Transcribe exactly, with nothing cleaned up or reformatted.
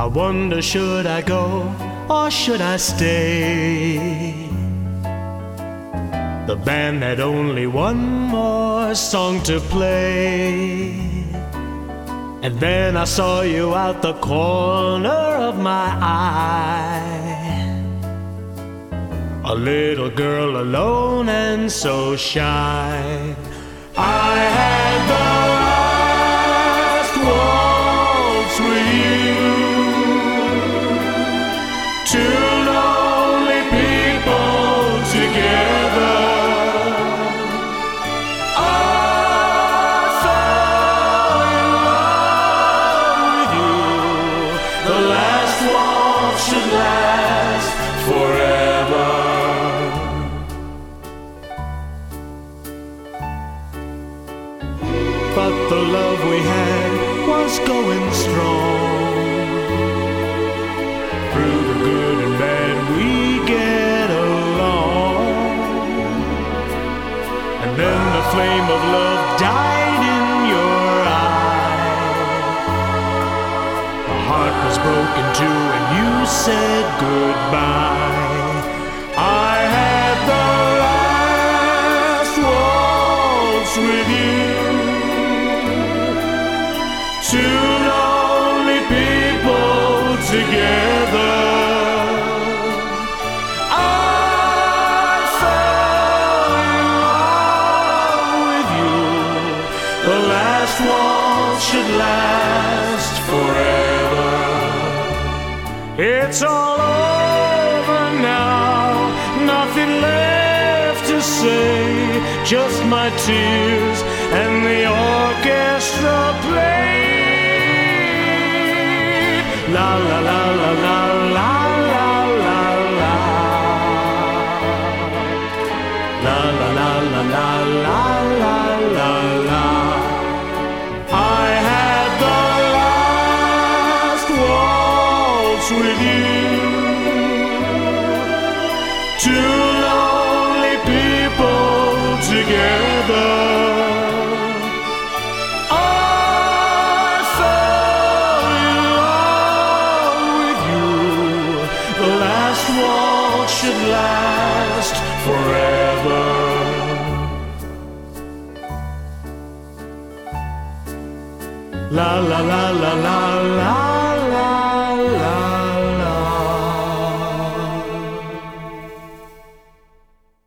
I wonder, should I go or should I stay? The band had only one more song to play, and then I saw you out the corner of my eye. A little girl alone and so shy. I had the last waltz with you. Two lonely people together. I fell in love with you. The last waltz should last forever. But the love we had was going strong. Through the good and bad we get along. And then the flame of love died in your eye. My heart was broken too and you said goodbye. I had the last waltz with you. Two lonely people together. I fell in love with you. The last waltz should last forever. It's all over now, nothing left to say, just my tears and the orchestra play. La la la la la la la la la. La la la la la la la la la. I had the last waltz with you. Two lonely people together. Waltz should last forever. La la la la la la.